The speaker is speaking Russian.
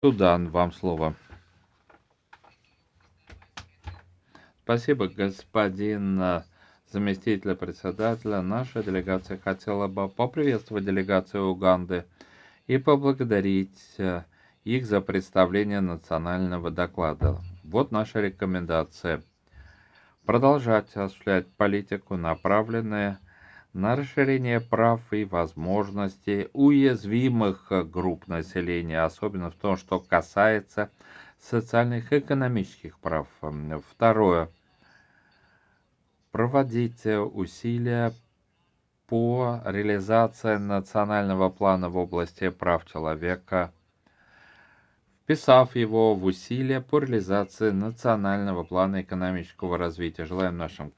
Судан, вам слово. Спасибо, господин заместитель председателя. Наша делегация хотела бы поприветствовать делегацию Уганды и поблагодарить их за представление национального доклада. Вот наша рекомендация. Продолжать осуществлять политику, направленную на расширение прав и возможностей уязвимых групп населения, особенно в том, что касается социальных и экономических прав. Второе. Проводить усилия по реализации национального плана в области прав человека, вписав его в усилия по реализации национального плана экономического развития. Желаем нашим